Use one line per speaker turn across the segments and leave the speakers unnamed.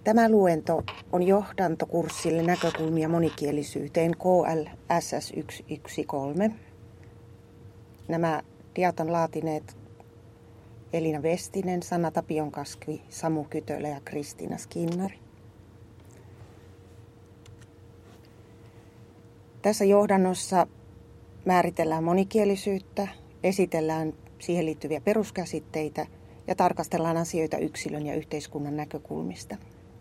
Tämä luento on johdantokurssille näkökulmia monikielisyyteen KLSS 113. Nämä diat on laatineet Elina Vestinen, Sanna Tapionkaski, Samu Kytölä ja Kristiina Skinnari. Tässä johdannossa määritellään monikielisyyttä, esitellään siihen liittyviä peruskäsitteitä ja tarkastellaan asioita yksilön ja yhteiskunnan näkökulmista.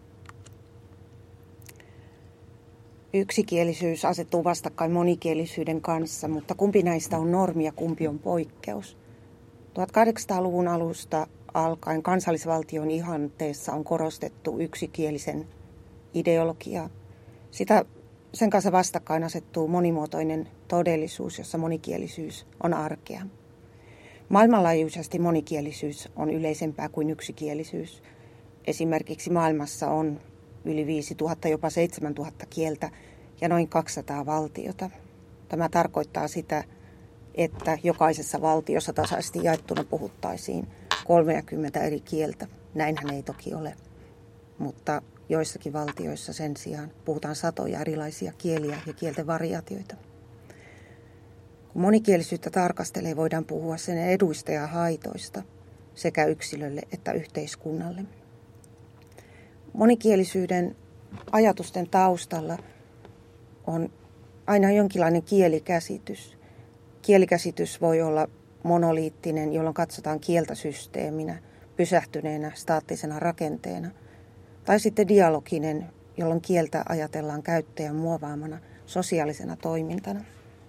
Yksikielisyys asettuu vastakkain monikielisyyden kanssa, mutta kumpi näistä on normi ja kumpi on poikkeus? 1800-luvun alusta alkaen kansallisvaltion ihanteessa on korostettu yksikielisen ideologiaa. Sen kanssa vastakkain asettuu monimuotoinen todellisuus, jossa monikielisyys on arkea. Maailmanlaajuisesti monikielisyys on yleisempää kuin yksikielisyys. Esimerkiksi maailmassa on yli 5000, jopa 7000 kieltä ja noin 200 valtiota. Tämä tarkoittaa sitä, että jokaisessa valtiossa tasaisesti jaettuna puhuttaisiin 30 eri kieltä. Näinhän ei toki ole, mutta joissakin valtioissa sen sijaan puhutaan satoja erilaisia kieliä ja kielten variaatioita. Kun monikielisyyttä tarkastelee, voidaan puhua sen eduista ja haitoista sekä yksilölle että yhteiskunnalle. Monikielisyyden ajatusten taustalla on aina jonkinlainen kielikäsitys. Kielikäsitys voi olla monoliittinen, jolloin katsotaan kieltä systeeminä, pysähtyneenä, staattisena rakenteena. Tai sitten dialoginen, jolloin kieltä ajatellaan käyttäjän muovaamana sosiaalisena toimintana.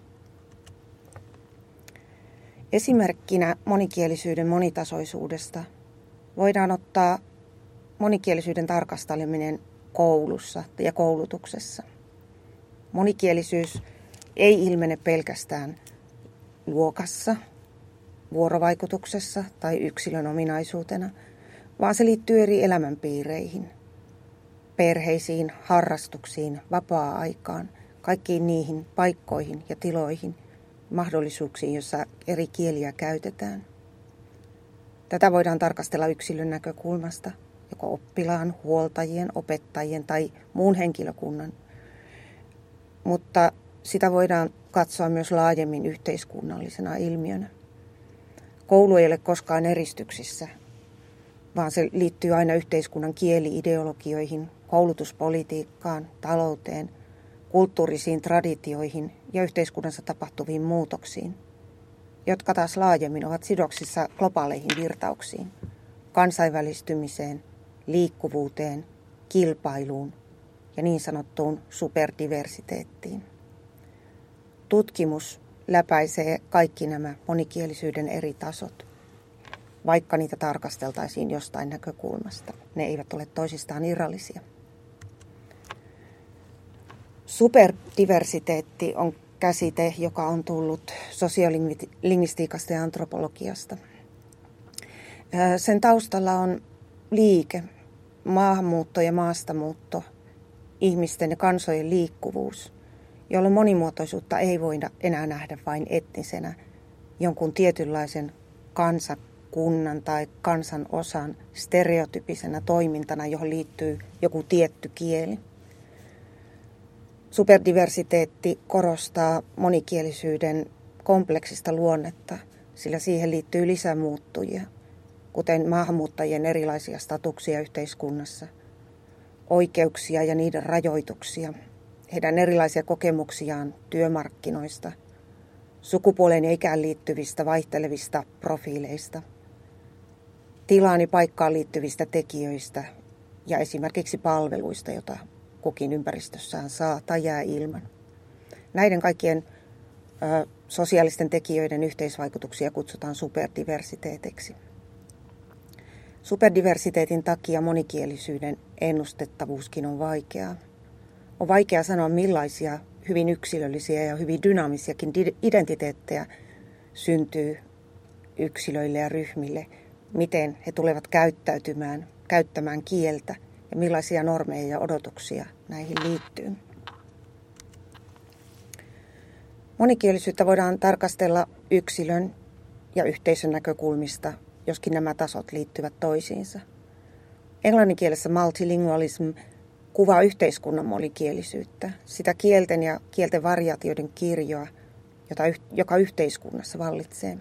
Esimerkkinä monikielisyyden monitasoisuudesta voidaan ottaa monikielisyyden tarkasteleminen koulussa ja koulutuksessa. Monikielisyys ei ilmene pelkästään luokassa, vuorovaikutuksessa tai yksilön ominaisuutena, vaan se liittyy eri elämänpiireihin, perheisiin, harrastuksiin, vapaa-aikaan, kaikkiin niihin paikkoihin ja tiloihin, mahdollisuuksiin, joissa eri kieliä käytetään. Tätä voidaan tarkastella yksilön näkökulmasta, joko oppilaan, huoltajien, opettajien tai muun henkilökunnan. Mutta sitä voidaan katsoa myös laajemmin yhteiskunnallisena ilmiönä. Koulu ei ole koskaan eristyksissä, vaan se liittyy aina yhteiskunnan kieli-ideologioihin, koulutuspolitiikkaan, talouteen, kulttuurisiin traditioihin ja yhteiskunnassa tapahtuviin muutoksiin, jotka taas laajemmin ovat sidoksissa globaaleihin virtauksiin, kansainvälistymiseen, liikkuvuuteen, kilpailuun ja niin sanottuun superdiversiteettiin. Tutkimus läpäisee kaikki nämä monikielisyyden eri tasot, vaikka niitä tarkasteltaisiin jostain näkökulmasta. Ne eivät ole toisistaan irrallisia. Superdiversiteetti on käsite, joka on tullut sosiolingvistiikasta ja antropologiasta. Sen taustalla on liike, maahanmuutto ja maastamuutto, ihmisten ja kansojen liikkuvuus, jolloin monimuotoisuutta ei voida enää nähdä vain etnisenä, jonkun tietynlaisen kansakunnan tai kansanosan stereotypisenä toimintana, johon liittyy joku tietty kieli. Superdiversiteetti korostaa monikielisyyden kompleksista luonnetta, sillä siihen liittyy lisämuuttujia, kuten maahanmuuttajien erilaisia statuksia yhteiskunnassa, oikeuksia ja niiden rajoituksia, heidän erilaisia kokemuksiaan työmarkkinoista, sukupuoleen ja ikään liittyvistä vaihtelevista profiileista, tilaan ja paikkaan liittyvistä tekijöistä ja esimerkiksi palveluista, joita kukin ympäristössään saa tai jää ilman. Näiden kaikkien sosiaalisten tekijöiden yhteisvaikutuksia kutsutaan superdiversiteetiksi. Superdiversiteetin takia monikielisyyden ennustettavuuskin on vaikeaa. On vaikea sanoa, millaisia hyvin yksilöllisiä ja hyvin dynaamisiakin identiteettejä syntyy yksilöille ja ryhmille, miten he tulevat käyttämään kieltä ja millaisia normeja ja odotuksia näihin liittyy. Monikielisyyttä voidaan tarkastella yksilön ja yhteisön näkökulmista, joskin nämä tasot liittyvät toisiinsa. Englanninkielessä multilingualism kuvaa yhteiskunnan monikielisyyttä, sitä kielten ja kielten variaatioiden kirjoa, joka yhteiskunnassa vallitsee.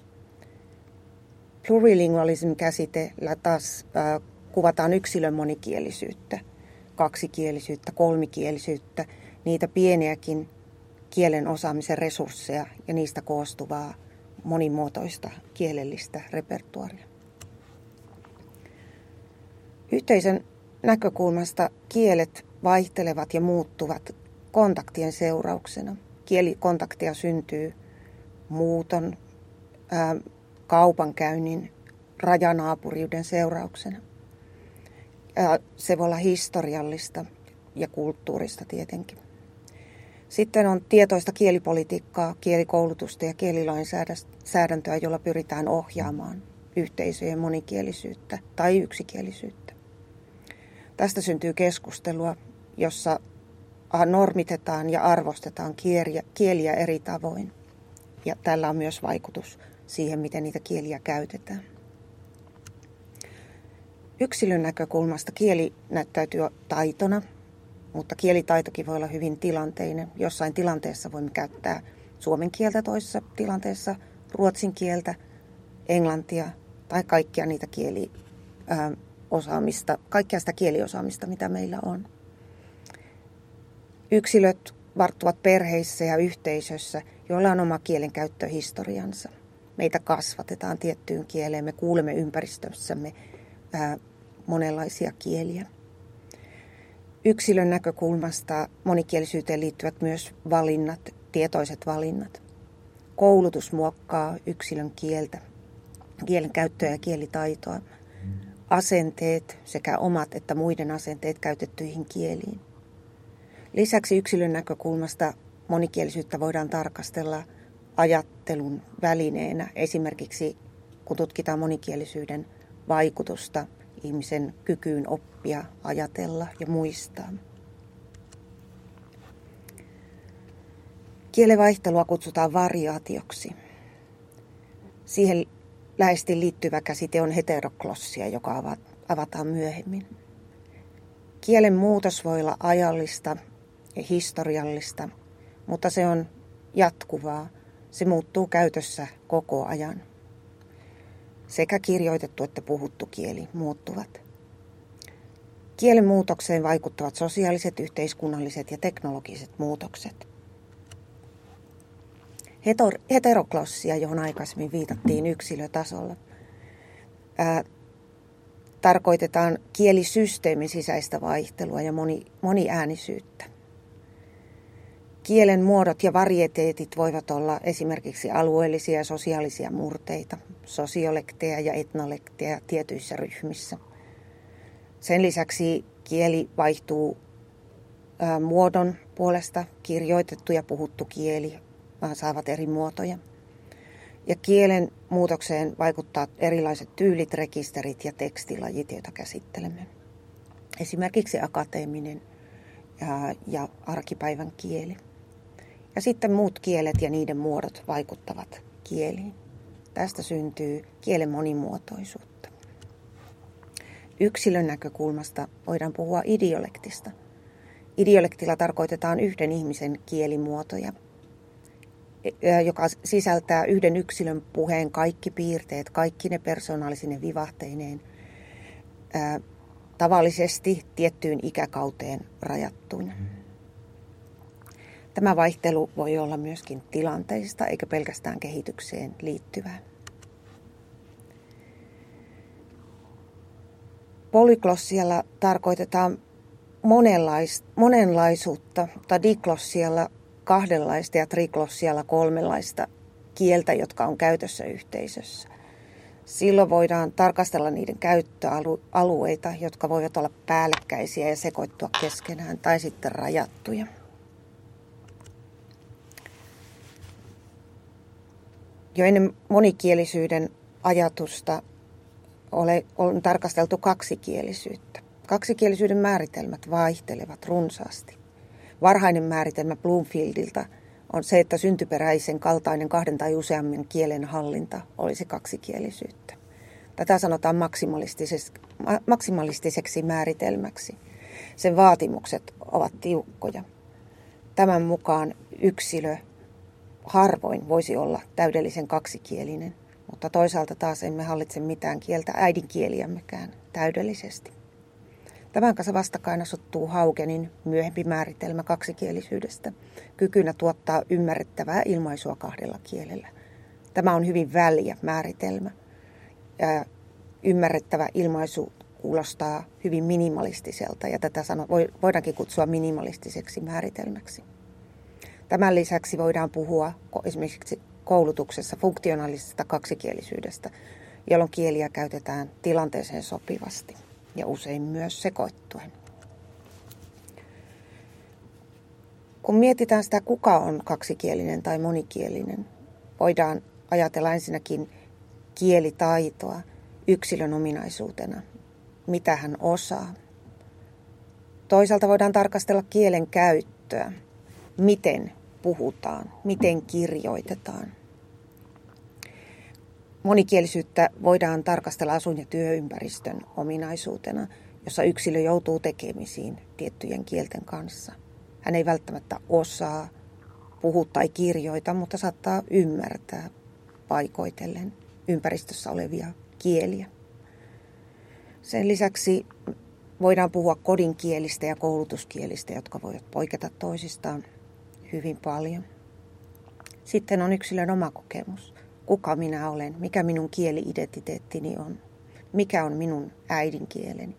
Plurilingualism-käsitellä taas kuvataan yksilön monikielisyyttä, kaksikielisyyttä, kolmikielisyyttä, niitä pieniäkin kielen osaamisen resursseja ja niistä koostuvaa monimuotoista kielellistä repertuaria. Yhteisön näkökulmasta kielet vaihtelevat ja muuttuvat kontaktien seurauksena. Kielikontakteja syntyy muuton, kaupankäynnin, rajanaapuriuden seurauksena. Se voi olla historiallista ja kulttuurista tietenkin. Sitten on tietoista kielipolitiikkaa, kielikoulutusta ja kielilainsäädäntöä, jolla pyritään ohjaamaan yhteisöjen monikielisyyttä tai yksikielisyyttä. Tästä syntyy keskustelua, jossa normitetaan ja arvostetaan kieliä eri tavoin. Ja tällä on myös vaikutus siihen, miten niitä kieliä käytetään. Yksilön näkökulmasta kieli näyttäytyy taitona, mutta kielitaitokin voi olla hyvin tilanteinen. Jossain tilanteessa voimme käyttää suomen kieltä, toisessa tilanteessa ruotsin kieltä, englantia tai kaikkia sitä kieliosaamista, mitä meillä on. Yksilöt varttuvat perheissä ja yhteisössä, joilla on oma kielenkäyttöhistoriansa. Meitä kasvatetaan tiettyyn kieleen, me kuulemme ympäristössämme monenlaisia kieliä. Yksilön näkökulmasta monikielisyyteen liittyvät myös valinnat, tietoiset valinnat. Koulutus muokkaa yksilön kieltä, kielen käyttöä ja kielitaitoa. Asenteet, sekä omat että muiden asenteet käytettyihin kieliin. Lisäksi yksilön näkökulmasta monikielisyyttä voidaan tarkastella ajattelun välineenä, esimerkiksi kun tutkitaan monikielisyyden vaikutusta ihmisen kykyyn oppia, ajatella ja muistaa. Kielenvaihtelua kutsutaan variaatioksi. Siihen läheisesti liittyvä käsite on heteroklossia, joka avataan myöhemmin. Kielen muutos voi olla ajallista ja historiallista, mutta se on jatkuvaa. Se muuttuu käytössä koko ajan. Sekä kirjoitettu että puhuttu kieli muuttuvat. Kielen muutokseen vaikuttavat sosiaaliset, yhteiskunnalliset ja teknologiset muutokset. Heteroklossia, johon aikaisemmin viitattiin yksilötasolla, tarkoitetaan kielisysteemin sisäistä vaihtelua ja moniäänisyyttä. Kielen muodot ja varieteetit voivat olla esimerkiksi alueellisia ja sosiaalisia murteita, sosiolekteja ja etnolekteja tietyissä ryhmissä. Sen lisäksi kieli vaihtuu muodon puolesta, kirjoitettu ja puhuttu kieli saavat eri muotoja. Ja kielen muutokseen vaikuttaa erilaiset tyylit, rekisterit ja tekstilajit, joita käsittelemme. Esimerkiksi akateeminen ja arkipäivän kieli. Ja sitten muut kielet ja niiden muodot vaikuttavat kieliin. Tästä syntyy kielen monimuotoisuutta. Yksilön näkökulmasta voidaan puhua idiolektista. Idiolektilla tarkoitetaan yhden ihmisen kielimuotoja, joka sisältää yhden yksilön puheen kaikki piirteet, kaikki ne persoonallisine vivahteineen, tavallisesti tiettyyn ikäkauteen rajattuina. Tämä vaihtelu voi olla myöskin tilanteista eikä pelkästään kehitykseen liittyvää. Polyklossialla tarkoitetaan monenlaisuutta, tai diklossialla kahdenlaista ja triklossialla kolmenlaista kieltä, jotka on käytössä yhteisössä. Silloin voidaan tarkastella niiden käyttöalueita, jotka voivat olla päällekkäisiä ja sekoittua keskenään tai sitten rajattuja. Jo ennen monikielisyyden ajatusta on tarkasteltu kaksikielisyyttä. Kaksikielisyyden määritelmät vaihtelevat runsaasti. Varhainen määritelmä Bloomfieldilta on se, että syntyperäisen kaltainen kahden tai useamman kielen hallinta olisi kaksikielisyyttä. Tätä sanotaan maksimalistiseksi määritelmäksi. Sen vaatimukset ovat tiukkoja. Tämän mukaan yksilö harvoin voisi olla täydellisen kaksikielinen, mutta toisaalta taas emme hallitse mitään kieltä äidinkieliämmekään täydellisesti. Tämän kanssa vastakkain asettuu Haugenin myöhempi määritelmä kaksikielisyydestä, kykynä tuottaa ymmärrettävää ilmaisua kahdella kielellä. Tämä on hyvin väljä määritelmä. Ymmärrettävä ilmaisu kuulostaa hyvin minimalistiselta ja tätä voidaankin kutsua minimalistiseksi määritelmäksi. Tämän lisäksi voidaan puhua esimerkiksi koulutuksessa funktionaalisesta kaksikielisyydestä, jolloin kieliä käytetään tilanteeseen sopivasti ja usein myös sekoittuen. Kun mietitään sitä, kuka on kaksikielinen tai monikielinen, voidaan ajatella ensinnäkin kielitaitoa yksilön ominaisuutena, mitä hän osaa. Toisaalta voidaan tarkastella kielen käyttöä, miten puhutaan, miten kirjoitetaan. Monikielisyyttä voidaan tarkastella asuin- ja työympäristön ominaisuutena, jossa yksilö joutuu tekemisiin tiettyjen kielten kanssa. Hän ei välttämättä osaa puhua tai kirjoita, mutta saattaa ymmärtää paikoitellen ympäristössä olevia kieliä. Sen lisäksi voidaan puhua kodinkielistä ja koulutuskielistä, jotka voivat poiketa toisistaan hyvin paljon. Sitten on yksilön oma kokemus. Kuka minä olen? Mikä minun kieli-identiteettini on? Mikä on minun äidinkieleni?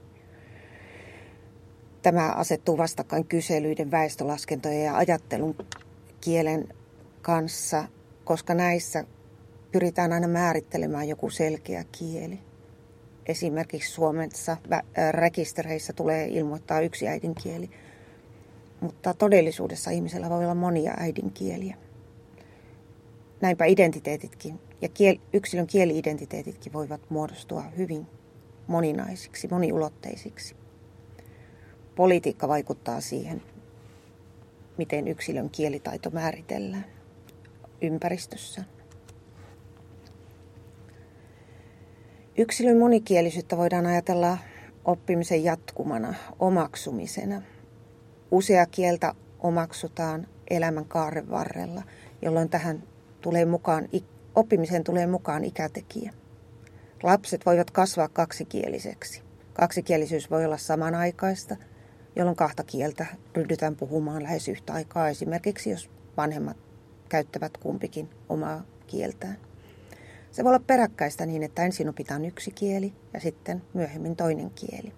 Tämä asettuu vastakkain kyselyiden, väestölaskentojen ja ajattelun kielen kanssa, koska näissä pyritään aina määrittelemään joku selkeä kieli. Esimerkiksi Suomessa rekistereissä tulee ilmoittaa yksi äidinkieli, mutta todellisuudessa ihmisellä voi olla monia äidinkieliä. Näinpä identiteetitkin ja yksilön kieli-identiteetitkin voivat muodostua hyvin moninaisiksi, moniulotteisiksi. Politiikka vaikuttaa siihen, miten yksilön kielitaito määritellään ympäristössä. Yksilön monikielisyyttä voidaan ajatella oppimisen jatkumana, omaksumisena. Usea kieltä omaksutaan elämän kaaren varrella, jolloin oppimiseen tulee mukaan ikätekijä. Lapset voivat kasvaa kaksikieliseksi. Kaksikielisyys voi olla samanaikaista, jolloin kahta kieltä ryhdytään puhumaan lähes yhtä aikaa, esimerkiksi jos vanhemmat käyttävät kumpikin omaa kieltään. Se voi olla peräkkäistä niin, että ensin opitaan yksi kieli ja sitten myöhemmin toinen kieli.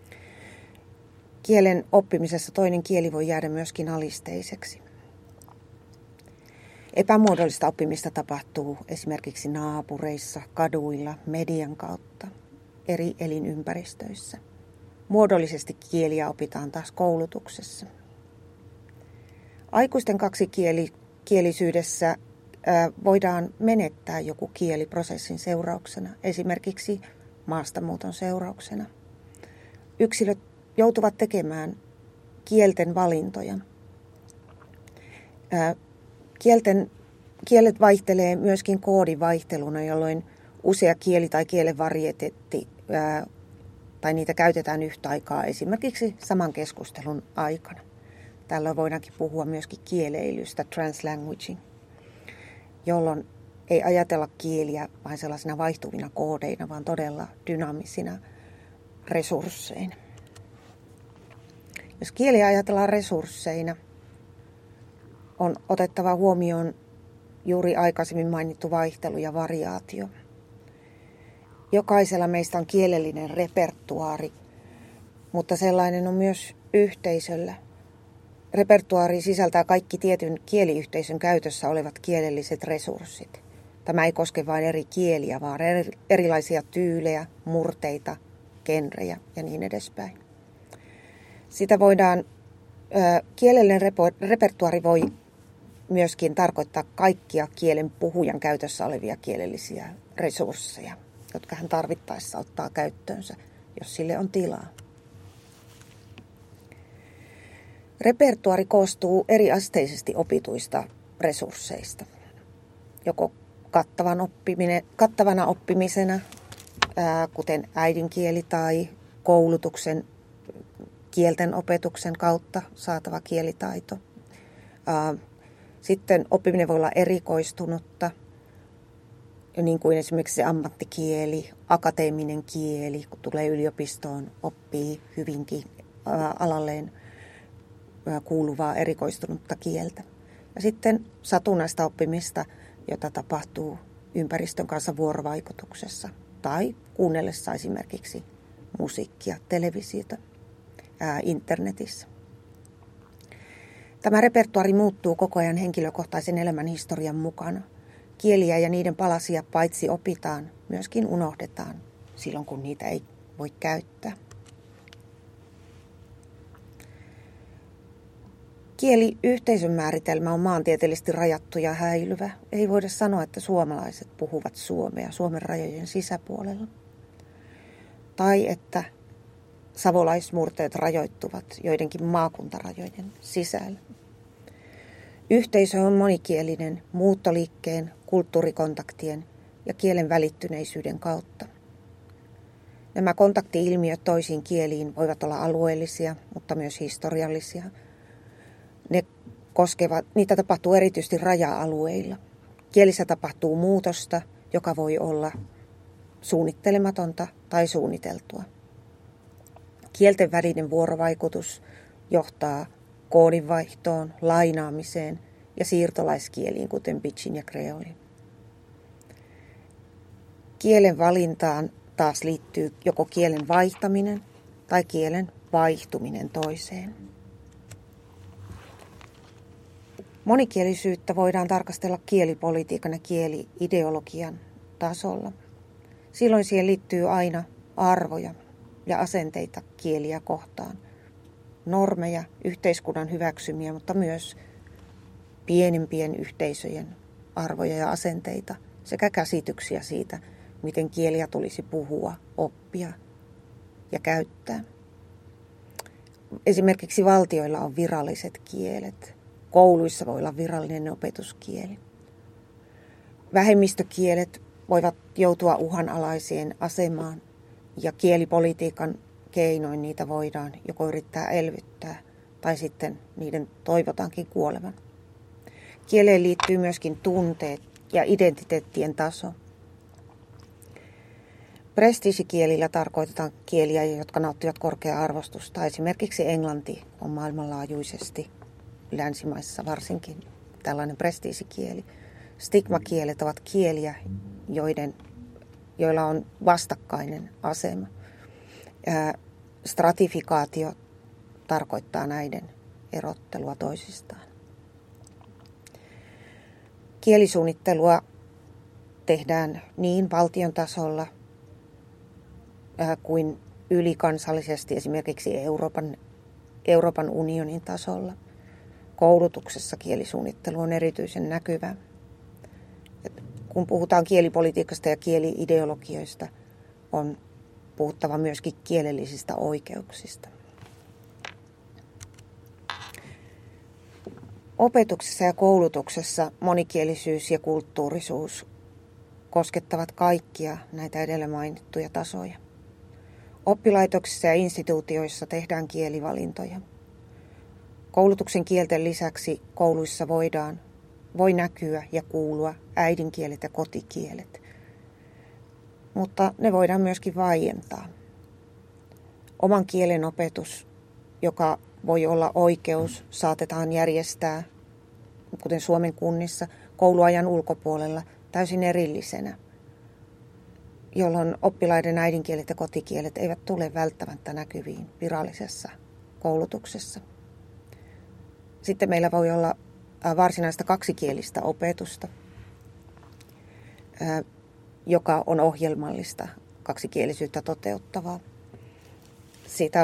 Kielen oppimisessa toinen kieli voi jäädä myöskin alisteiseksi. Epämuodollista oppimista tapahtuu esimerkiksi naapureissa, kaduilla, median kautta, eri elinympäristöissä. Muodollisesti kieliä opitaan taas koulutuksessa. Aikuisten kaksikielisyydessä voidaan menettää joku kieli prosessin seurauksena, esimerkiksi maastamuuton seurauksena. Yksilöt joutuvat tekemään kielten valintoja. Kielet vaihtelee myöskin koodivaihteluna, jolloin usea kieli tai kielen varieteetti tai niitä käytetään yhtä aikaa esimerkiksi saman keskustelun aikana. Tällöin voidaankin puhua myöskin kieleilystä, translanguaging, jolloin ei ajatella kieliä vain sellaisina vaihtuvina koodeina, vaan todella dynaamisina resursseina. Jos kieliä ajatellaan resursseina, on otettava huomioon juuri aikaisemmin mainittu vaihtelu ja variaatio. Jokaisella meistä on kielellinen repertuaari, mutta sellainen on myös yhteisöllä. Repertuaari sisältää kaikki tietyn kieliyhteisön käytössä olevat kielelliset resurssit. Tämä ei koske vain eri kieliä, vaan erilaisia tyylejä, murteita, genrejä ja niin edespäin. Kielellinen repertuaari voi myöskin tarkoittaa kaikkia kielen puhujan käytössä olevia kielellisiä resursseja, jotka hän tarvittaessa ottaa käyttöönsä, jos sille on tilaa. Repertuaari koostuu eriasteisesti opituista resursseista, joko kattavana oppimisena, kuten äidinkieli tai koulutuksen kielten opetuksen kautta saatava kielitaito. Sitten oppiminen voi olla erikoistunutta, niin kuin esimerkiksi se ammattikieli, akateeminen kieli, kun tulee yliopistoon, oppii hyvinkin alalleen kuuluvaa erikoistunutta kieltä. Ja sitten satunnaista oppimista, jota tapahtuu ympäristön kanssa vuorovaikutuksessa tai kuunnellessa esimerkiksi musiikkia, televisiota, internetissä. Tämä repertuaari muuttuu koko ajan henkilökohtaisen elämän historian mukana. Kieliä ja niiden palasia paitsi opitaan, myöskin unohdetaan silloin, kun niitä ei voi käyttää. Kieliyhteisön määritelmä on maantieteellisesti rajattu ja häilyvä. Ei voida sanoa, että suomalaiset puhuvat suomea Suomen rajojen sisäpuolella. Tai että savolaismurteet rajoittuvat joidenkin maakuntarajojen sisällä. Yhteisö on monikielinen muuttoliikkeen, kulttuurikontaktien ja kielen välittyneisyyden kautta. Nämä kontakti-ilmiöt toisiin kieliin voivat olla alueellisia, mutta myös historiallisia. Niitä tapahtuu erityisesti raja-alueilla. Kielissä tapahtuu muutosta, joka voi olla suunnittelematonta tai suunniteltua. Kielten välinen vuorovaikutus johtaa koodinvaihtoon, lainaamiseen ja siirtolaiskieliin, kuten pidgin ja kreolin. Kielen valintaan taas liittyy joko kielen vaihtaminen tai kielen vaihtuminen toiseen. Monikielisyyttä voidaan tarkastella kielipolitiikan ja kieli-ideologian tasolla. Silloin siihen liittyy aina arvoja ja asenteita kieliä kohtaan. Normeja, yhteiskunnan hyväksymiä, mutta myös pienempien yhteisöjen arvoja ja asenteita sekä käsityksiä siitä, miten kieliä tulisi puhua, oppia ja käyttää. Esimerkiksi valtioilla on viralliset kielet. Kouluissa voi olla virallinen opetuskieli. Vähemmistökielet voivat joutua uhanalaiseen asemaan ja kielipolitiikan keinoin niitä voidaan joko yrittää elvyttää tai sitten niiden toivotaankin kuolevan. Kieleen liittyy myöskin tunteet ja identiteettien taso. Prestiisikielillä tarkoitetaan kieliä, jotka nauttivat korkeaa arvostusta. Esimerkiksi englanti on maailmanlaajuisesti länsimaissa varsinkin tällainen prestiisikieli. Stigmakielet ovat kieliä, joilla on vastakkainen asema. Stratifikaatio tarkoittaa näiden erottelua toisistaan. Kielisuunnittelua tehdään niin valtion tasolla kuin ylikansallisesti, esimerkiksi Euroopan unionin tasolla. Koulutuksessa kielisuunnittelu on erityisen näkyvä. Kun puhutaan kielipolitiikasta ja kieli-ideologioista, on puhuttava myöskin kielellisistä oikeuksista. Opetuksessa ja koulutuksessa monikielisyys ja kulttuurisuus koskettavat kaikkia näitä edellä mainittuja tasoja. Oppilaitoksissa ja instituutioissa tehdään kielivalintoja. Koulutuksen kielten lisäksi kouluissa voi näkyä ja kuulua äidinkielet ja kotikielet, mutta ne voidaan myöskin vaientaa. Oman kielen opetus, joka voi olla oikeus, saatetaan järjestää, kuten Suomen kunnissa, kouluajan ulkopuolella täysin erillisenä, jolloin oppilaiden äidinkielet ja kotikielet eivät tule välttämättä näkyviin virallisessa koulutuksessa. Sitten meillä voi olla varsinaista kaksikielistä opetusta, joka on ohjelmallista kaksikielisyyttä toteuttavaa. Siitä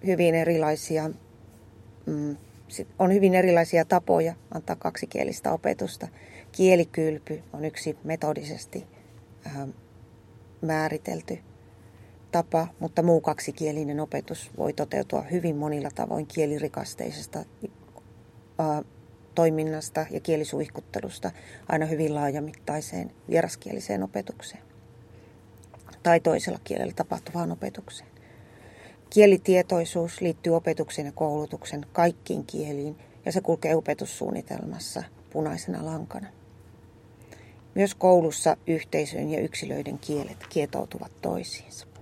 on hyvin erilaisia tapoja antaa kaksikielistä opetusta. Kielikylpy on yksi metodisesti määritelty tapa, mutta muu kaksikielinen opetus voi toteutua hyvin monilla tavoin kielirikasteisesta toiminnasta ja kielisuihkuttelusta aina hyvin laajamittaiseen vieraskieliseen opetukseen. tai toisella kielellä tapahtuvaan opetukseen. Kielitietoisuus liittyy opetuksen ja koulutuksen kaikkiin kieliin ja se kulkee opetussuunnitelmassa punaisena lankana. Myös koulussa yhteisöjen ja yksilöiden kielet kietoutuvat toisiinsa.